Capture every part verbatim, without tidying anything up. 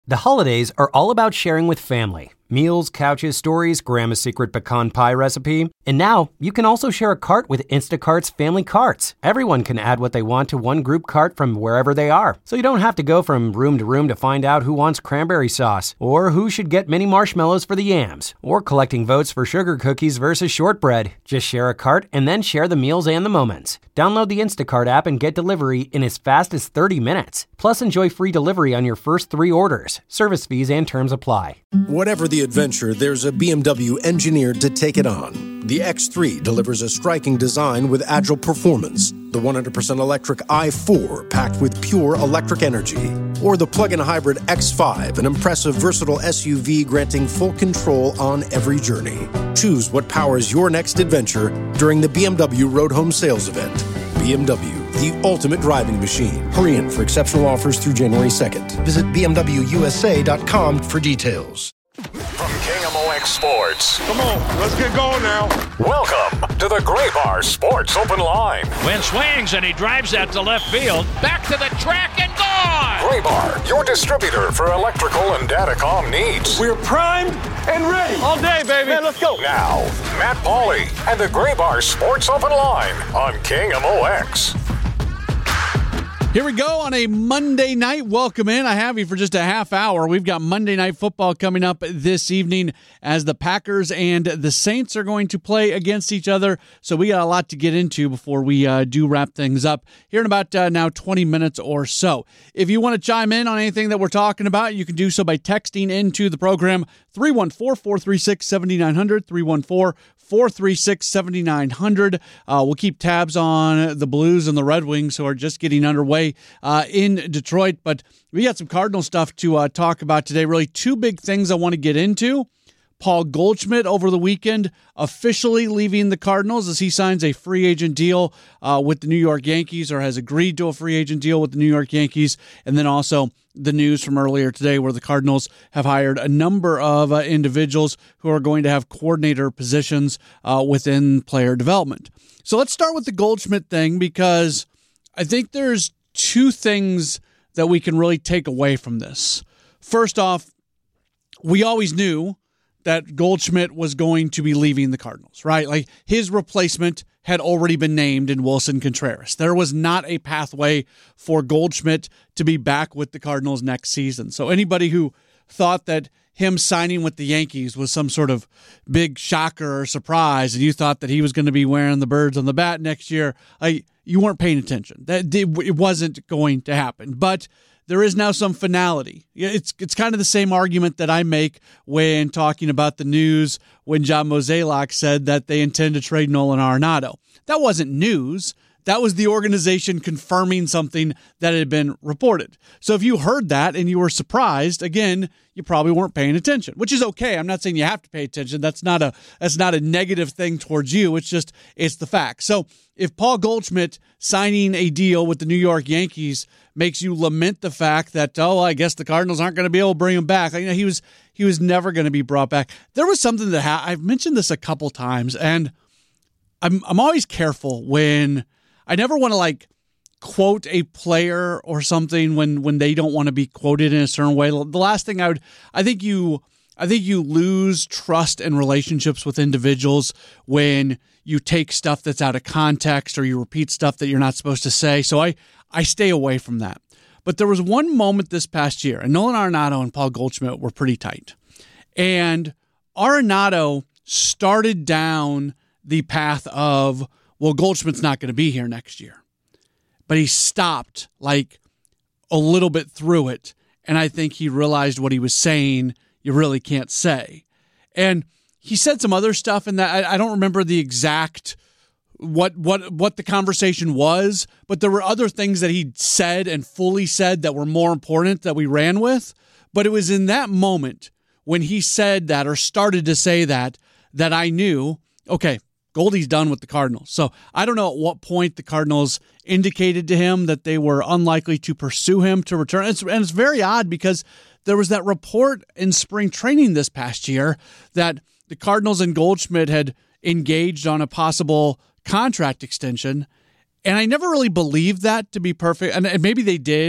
The holidays are all about sharing with family. Meals, couches, stories, Grandma's secret pecan pie recipe. And now, you can also share a cart with Instacart's Family Carts. Everyone can add what they want to one group cart from wherever they are. So you don't have to go from room to room to find out who wants cranberry sauce, or who should get mini marshmallows for the yams, or collecting votes for sugar cookies versus shortbread. Just share a cart and then share the meals and the moments. Download the Instacart app and get delivery in as fast as thirty minutes. Plus, enjoy free delivery on your first three orders. Service fees and terms apply. Whatever the adventure, there's a B M W engineered to take it on. The X three delivers a striking design with agile performance. The one hundred percent electric i four, packed with pure electric energy. Or the plug-in hybrid X five, an impressive, versatile S U V granting full control on every journey. Choose what powers your next adventure during the B M W Road Home Sales Event. B M W, the ultimate driving machine. Hurry in for exceptional offers through January second. Visit B M W U S A dot com for details. From K M O X Sports. Come on, let's get going now. Welcome to the Graybar Sports Open Line. Wynn swings and he drives that to left field. Back to the track and gone. Graybar, your distributor for electrical and datacom needs. We're primed and ready. All day, baby. Man, let's go. Now, Matt Pauley and the Graybar Sports Open Line on K M O X. Here we go on a Monday night. Welcome in. I have you for just a half hour. We've got Monday Night Football coming up this evening as the Packers and the Saints are going to play against each other. So we got a lot to get into before we uh, do wrap things up here in about uh, now twenty minutes or so. If you want to chime in on anything that we're talking about, you can do so by texting into the program three one four, four three six, seven nine zero zero, three one four, four three six, seven nine zero zero. Uh, we'll keep tabs on the Blues and the Red Wings, who are just getting underway uh, in Detroit. But we got some Cardinal stuff to uh, talk about today. Really two big things I want to get into. Paul Goldschmidt over the weekend officially leaving the Cardinals as he signs a free agent deal uh, with the New York Yankees, or has agreed to a free agent deal with the New York Yankees. And then also the news from earlier today where the Cardinals have hired a number of uh, individuals who are going to have coordinator positions uh, within player development. So let's start with the Goldschmidt thing, because I think there's two things that we can really take away from this. First off, we always knew that Goldschmidt was going to be leaving the Cardinals, right? Like, his replacement had already been named in Wilson Contreras. There was not a pathway for Goldschmidt to be back with the Cardinals next season. So anybody who thought that him signing with the Yankees was some sort of big shocker or surprise, and you thought that he was going to be wearing the birds on the bat next year, I, you weren't paying attention. That it wasn't going to happen. But there is now some finality. It's it's kind of the same argument that I make when talking about the news when John Mozeliak said that they intend to trade Nolan Arenado. That wasn't news. That was the organization confirming something that had been reported. So if you heard that and you were surprised, again, you probably weren't paying attention, which is okay. I'm not saying you have to pay attention. That's not a that's not a negative thing towards you. It's just, it's the fact. So if Paul Goldschmidt signing a deal with the New York Yankees makes you lament the fact that, oh, I guess the Cardinals aren't going to be able to bring him back. You know, he was he was never going to be brought back. There was something that ha- I've mentioned this a couple times, and I'm I'm always careful when I never want to like quote a player or something when, when they don't want to be quoted in a certain way. The last thing I would, I think you, I think you lose trust and relationships with individuals when you take stuff that's out of context or you repeat stuff that you're not supposed to say. So I, I stay away from that. But there was one moment this past year, and Nolan Arenado and Paul Goldschmidt were pretty tight. And Arenado started down the path of, well, Goldschmidt's not going to be here next year. But he stopped like a little bit through it. And I think he realized what he was saying you really can't say. And he said some other stuff in that. I, I don't remember the exact what what what the conversation was, but there were other things that he said and fully said that were more important that we ran with. But it was in that moment when he said that or started to say that, that I knew, okay, Goldie's done with the Cardinals. So I don't know at what point the Cardinals indicated to him that they were unlikely to pursue him to return. It's, and it's very odd because there was that report in spring training this past year that the Cardinals and Goldschmidt had engaged on a possible contract extension. And I never really believed that, to be perfect. And, and maybe they did,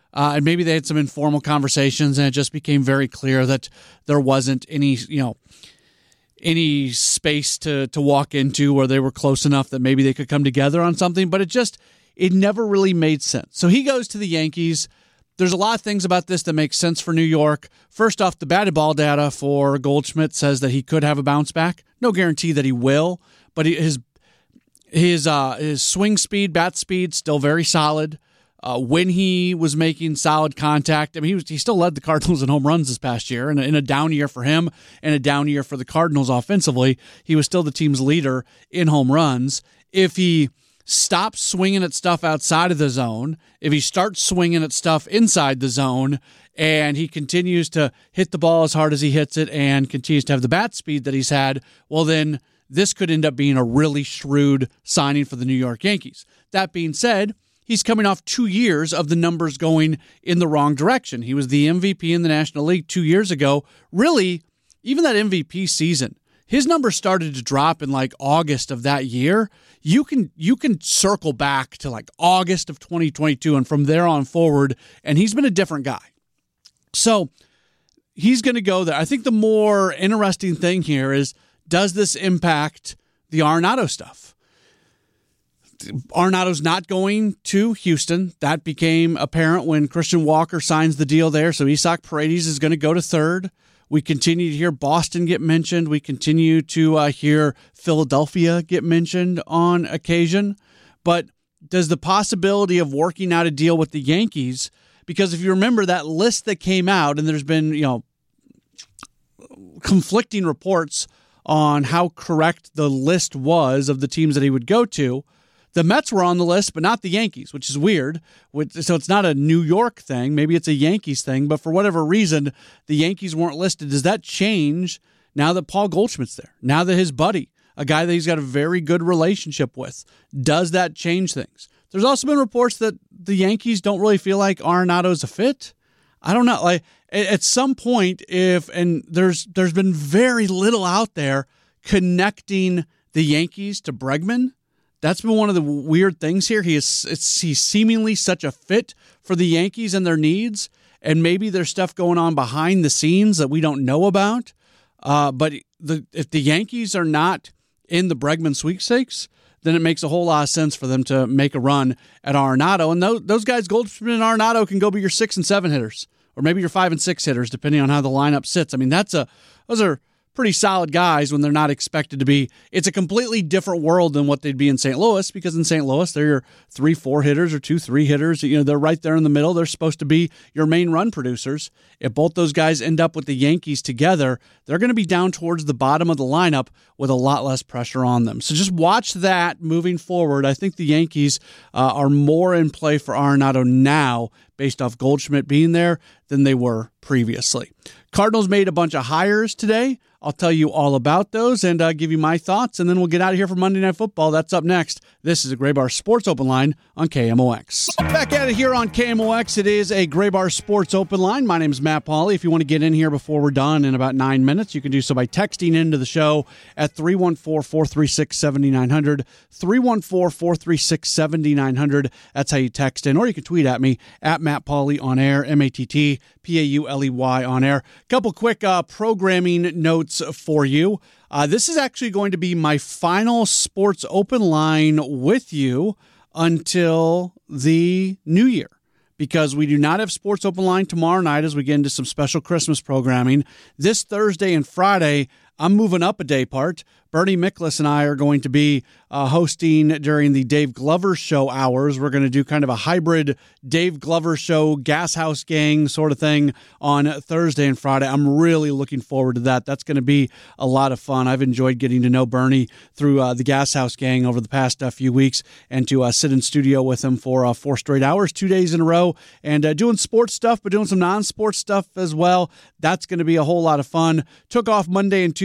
Uh, and maybe they had some informal conversations, and it just became very clear that there wasn't any, you know, any space to to walk into where they were close enough that maybe they could come together on something. But it just, it never really made sense. So he goes to the Yankees. There's a lot of things about this that make sense for New York. First off, the batted ball data for Goldschmidt says that he could have a bounce back. No guarantee that he will, but his his uh, his swing speed, bat speed, still very solid. Uh, when he was making solid contact, I mean, he was, he still led the Cardinals in home runs this past year, and in a down year for him and a down year for the Cardinals offensively, he was still the team's leader in home runs. If he stops swinging at stuff outside of the zone, if he starts swinging at stuff inside the zone, and he continues to hit the ball as hard as he hits it and continues to have the bat speed that he's had, well, then this could end up being a really shrewd signing for the New York Yankees. That being said, he's coming off two years of the numbers going in the wrong direction. He was the M V P in the National League two years ago. Really, even that M V P season, his numbers started to drop in like August of that year. You can you can circle back to like August of twenty twenty-two and from there on forward, and he's been a different guy. So he's going to go there. I think the more interesting thing here is, does this impact the Arenado stuff? Arenado's not going to Houston. That became apparent when Christian Walker signs the deal there. So Isaac Paredes is going to go to third. We continue to hear Boston get mentioned. We continue to uh, hear Philadelphia get mentioned on occasion. But does the possibility of working out a deal with the Yankees, because if you remember that list that came out, and there's been, you know, conflicting reports on how correct the list was of the teams that he would go to. The Mets were on the list, but not the Yankees, which is weird. So it's not a New York thing. Maybe it's a Yankees thing, but for whatever reason, the Yankees weren't listed. Does that change now that Paul Goldschmidt's there? Now that his buddy, a guy that he's got a very good relationship with, does that change things? There's also been reports that the Yankees don't really feel like Arenado's a fit. I don't know. Like at some point, if and there's there's been very little out there connecting the Yankees to Bregman. That's been one of the weird things here. He is it's, he's seemingly such a fit for the Yankees and their needs, and maybe there's stuff going on behind the scenes that we don't know about. Uh, but the, if the Yankees are not in the Bregman sweepstakes, then it makes a whole lot of sense for them to make a run at Arenado. And those, those guys, Goldschmidt and Arenado, can go be your six and seven hitters, or maybe your five and six hitters, depending on how the lineup sits. I mean, that's a those are pretty solid guys when they're not expected to be. It's a completely different world than what they'd be in Saint Louis, because in Saint Louis, they're your three, four hitters or two, three hitters. You know, they're right there in the middle. They're supposed to be your main run producers. If both those guys end up with the Yankees together, they're going to be down towards the bottom of the lineup with a lot less pressure on them. So just watch that moving forward. I think the Yankees uh, are more in play for Arenado now based off Goldschmidt being there than they were previously. Cardinals made a bunch of hires today. I'll tell you all about those and uh, give you my thoughts, and then we'll get out of here for Monday Night Football. That's up next. This is a Gray Bar Sports Open Line on K M O X. Back at it here on K M O X. It is a Gray Bar Sports Open Line. My name is Matt Pauley. If you want to get in here before we're done in about nine minutes, you can do so by texting into the show at three one four, four three six, seven nine zero zero, three one four, four three six, seven nine zero zero. That's how you text in, or you can tweet at me at Matt Pauley on air, M A T T P A U L E Y on air. Couple quick uh, programming notes for you. Uh, this is actually going to be my final Sports Open Line with you until the new year, because we do not have Sports Open Line tomorrow night as we get into some special Christmas programming. This Thursday and Friday, I'm moving up a day part. Bernie Miklasz and I are going to be uh, hosting during the Dave Glover Show hours. We're going to do kind of a hybrid Dave Glover Show, Gas House Gang sort of thing on Thursday and Friday. I'm really looking forward to that. That's going to be a lot of fun. I've enjoyed getting to know Bernie through uh, the Gas House Gang over the past uh, few weeks, and to uh, sit in studio with him for uh, four straight hours, two days in a row, and uh, doing sports stuff, but doing some non-sports stuff as well. That's going to be a whole lot of fun. Took off Monday and Tuesday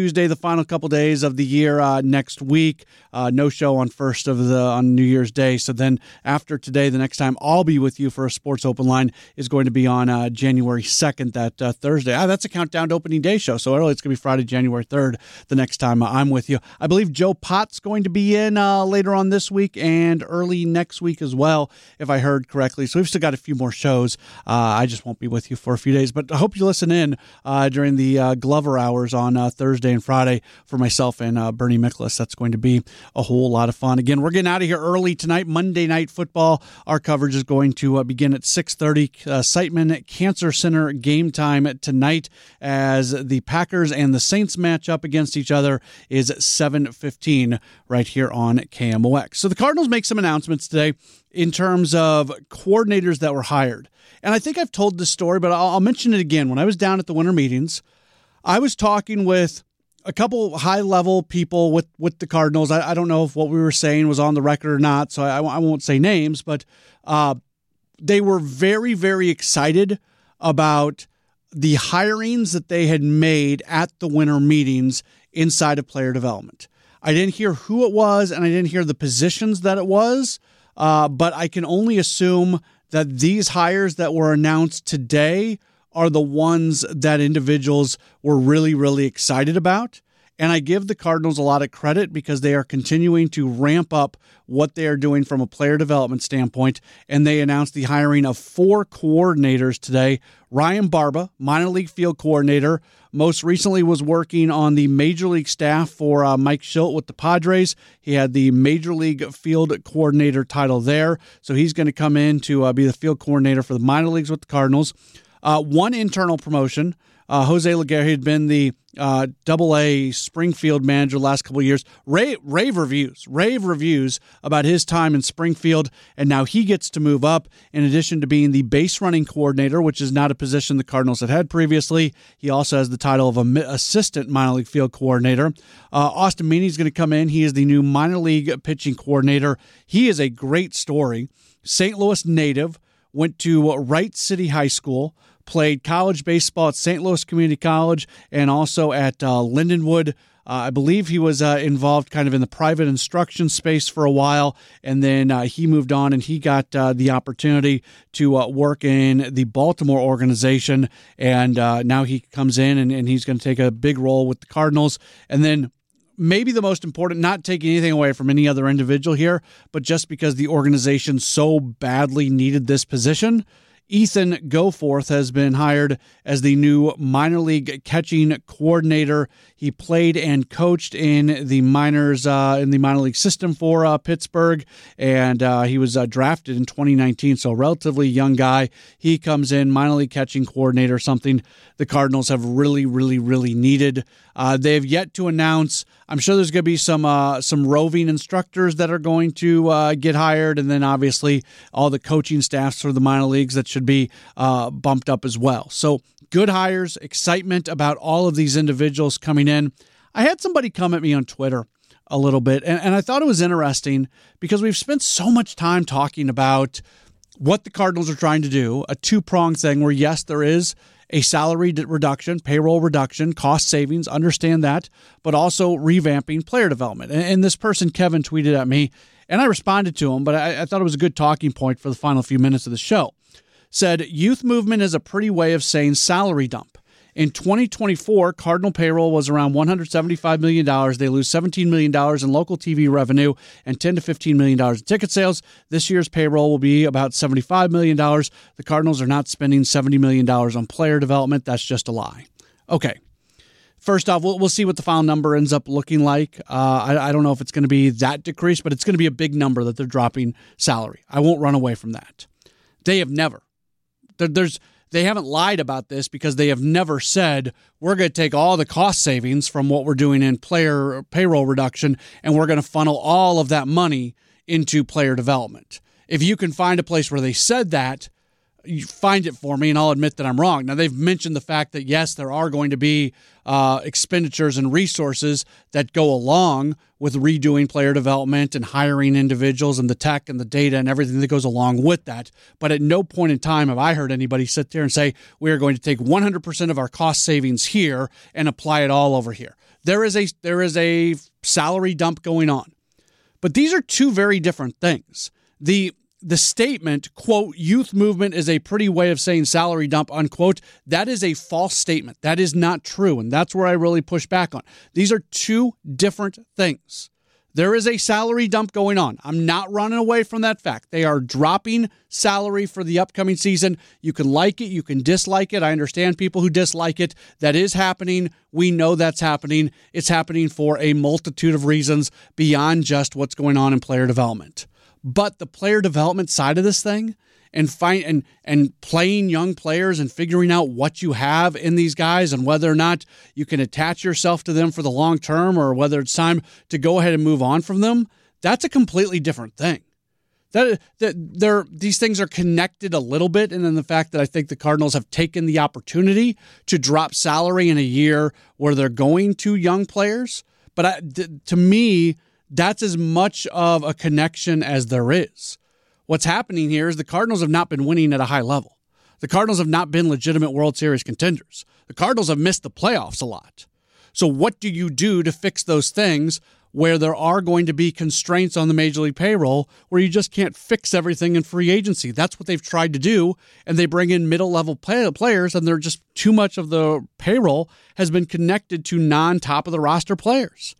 Tuesday, the final couple days of the year uh, next week. Uh, no show on first of the on New Year's Day. So then after today, the next time I'll be with you for a Sports Open Line is going to be on uh, January second, that uh, Thursday. Ah, that's a countdown to opening day show. So early, it's going to be Friday, January third, the next time I'm with you. I believe Joe Pott's going to be in uh, later on this week and early next week as well, if I heard correctly. So we've still got a few more shows. Uh, I just won't be with you for a few days, but I hope you listen in uh, during the uh, Glover hours on uh, Thursday and Friday for myself and uh, Bernie Miklasz. That's going to be a whole lot of fun. Again, we're getting out of here early tonight, Monday Night Football. Our coverage is going to uh, begin at six thirty. Uh, Siteman Cancer Center game time tonight as the Packers and the Saints match up against each other is seven fifteen right here on K M O X. So the Cardinals make some announcements today in terms of coordinators that were hired. And I think I've told this story, but I'll, I'll mention it again. When I was down at the winter meetings, I was talking with a couple high-level people with, with the Cardinals. I, I don't know if what we were saying was on the record or not, so I, I won't say names, but uh, they were very, very excited about the hirings that they had made at the winter meetings inside of player development. I didn't hear who it was, and I didn't hear the positions that it was, uh, but I can only assume that these hires that were announced today are the ones that individuals were really, really excited about. And I give the Cardinals a lot of credit because they are continuing to ramp up what they are doing from a player development standpoint. And they announced the hiring of four coordinators today. Ryan Barba, minor league field coordinator, most recently was working on the major league staff for uh, Mike Shildt with the Padres. He had the major league field coordinator title there. So he's going to come in to uh, be the field coordinator for the minor leagues with the Cardinals. Uh, one internal promotion. Uh, Jose Laguerre had been the uh, Double A Springfield manager the last couple of years. Rave, rave reviews, rave reviews about his time in Springfield, and now he gets to move up. In addition to being the base running coordinator, which is not a position the Cardinals had had previously, he also has the title of a assistant minor league field coordinator. Uh, Austin Meany is going to come in. He is the new minor league pitching coordinator. He is a great story. Saint Louis native, went to Wright City High School, played college baseball at Saint Louis Community College and also at uh, Lindenwood. Uh, I believe he was uh, involved kind of in the private instruction space for a while, and then uh, he moved on and he got uh, the opportunity to uh, work in the Baltimore organization, and uh, now he comes in and, and he's going to take a big role with the Cardinals. And then maybe the most important, not taking anything away from any other individual here, but just because the organization so badly needed this position, Ethan Goforth has been hired as the new minor league catching coordinator. He played and coached in the minors uh, in the minor league system for uh, Pittsburgh, and uh, he was uh, drafted in twenty nineteen, so a relatively young guy. He comes in, minor league catching coordinator, something the Cardinals have really, really, really needed. Uh, they have yet to announce. I'm sure there's going to be some uh, some roving instructors that are going to uh, get hired, and then obviously all the coaching staffs for the minor leagues that should be uh, bumped up as well. So good hires, excitement about all of these individuals coming in. I had somebody come at me on Twitter a little bit, and, and I thought it was interesting because we've spent so much time talking about what the Cardinals are trying to do, a two-pronged thing where, yes, there is a salary reduction, payroll reduction, cost savings, understand that, but also revamping player development. And, and this person, Kevin, tweeted at me, and I responded to him, but I, I thought it was a good talking point for the final few minutes of the show. Said, youth movement is a pretty way of saying salary dump. In twenty twenty-four, Cardinal payroll was around one hundred seventy-five million dollars. They lose seventeen million dollars in local T V revenue and ten to fifteen million dollars in ticket sales. This year's payroll will be about seventy-five million dollars. The Cardinals are not spending seventy million dollars on player development. That's just a lie. Okay. First off, we'll, we'll see what the final number ends up looking like. Uh, I, I don't know if it's going to be that decreased, but it's going to be a big number that they're dropping salary. I won't run away from that. They have never. There, there's... They haven't lied about this because they have never said, we're going to take all the cost savings from what we're doing in player payroll reduction and we're going to funnel all of that money into player development. If you can find a place where they said that, you find it for me, and I'll admit that I'm wrong. Now, they've mentioned the fact that, yes, there are going to be uh, expenditures and resources that go along with redoing player development and hiring individuals and the tech and the data and everything that goes along with that. But at no point in time have I heard anybody sit there and say, we are going to take one hundred percent of our cost savings here and apply it all over here. There is a there is a salary dump going on. But these are two very different things. The The statement, quote, youth movement is a pretty way of saying salary dump, unquote, that is a false statement. That is not true, and that's where I really push back on. These are two different things. There is a salary dump going on. I'm not running away from that fact. They are dropping salary for the upcoming season. You can like it. You can dislike it. I understand people who dislike it. That is happening. We know that's happening. It's happening for a multitude of reasons beyond just what's going on in player development. But the player development side of this thing and find and and playing young players and figuring out what you have in these guys and whether or not you can attach yourself to them for the long term or whether it's time to go ahead and move on from them, that's a completely different thing. That that they're these things are connected a little bit, and then the fact that I think the Cardinals have taken the opportunity to drop salary in a year where they're going to young players. But I, to me, that's as much of a connection as there is. What's happening here is the Cardinals have not been winning at a high level. The Cardinals have not been legitimate World Series contenders. The Cardinals have missed the playoffs a lot. So what do you do to fix those things where there are going to be constraints on the Major League payroll where you just can't fix everything in free agency? That's what they've tried to do, and they bring in middle-level play- players, and they're just too much of the payroll has been connected to non-top-of-the-roster players.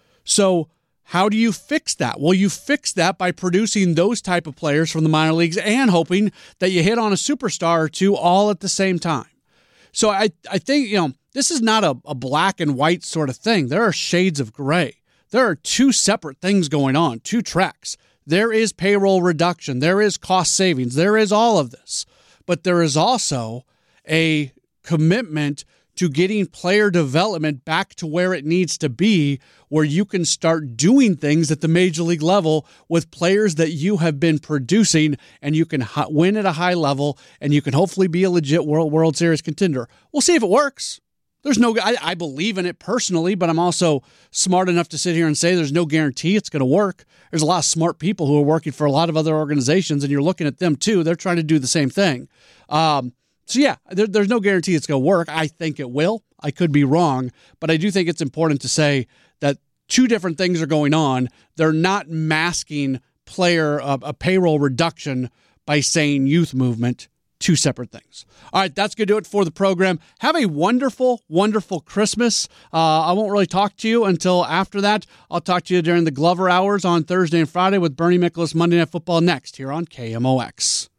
So how do you fix that? Well, you fix that by producing those type of players from the minor leagues and hoping that you hit on a superstar or two all at the same time. So I, I think, you know, this is not a, a black and white sort of thing. There are shades of gray. There are two separate things going on, two tracks. There is payroll reduction. There is cost savings. There is all of this. But there is also a commitment to getting player development back to where it needs to be, where you can start doing things at the major league level with players that you have been producing, and you can win at a high level, and you can hopefully be a legit World World Series contender. We'll see if it works. There's no, I, I believe in it personally, but I'm also smart enough to sit here and say there's no guarantee it's going to work. There's a lot of smart people who are working for a lot of other organizations, and you're looking at them too. They're trying to do the same thing. Um, So, yeah, there, there's no guarantee it's going to work. I think it will. I could be wrong. But I do think it's important to say that two different things are going on. They're not masking player uh, a payroll reduction by saying youth movement. Two separate things. All right, that's going to do it for the program. Have a wonderful, wonderful Christmas. Uh, I won't really talk to you until after that. I'll talk to you during the Glover Hours on Thursday and Friday with Bernie Miklasz. Monday Night Football next here on K M O X.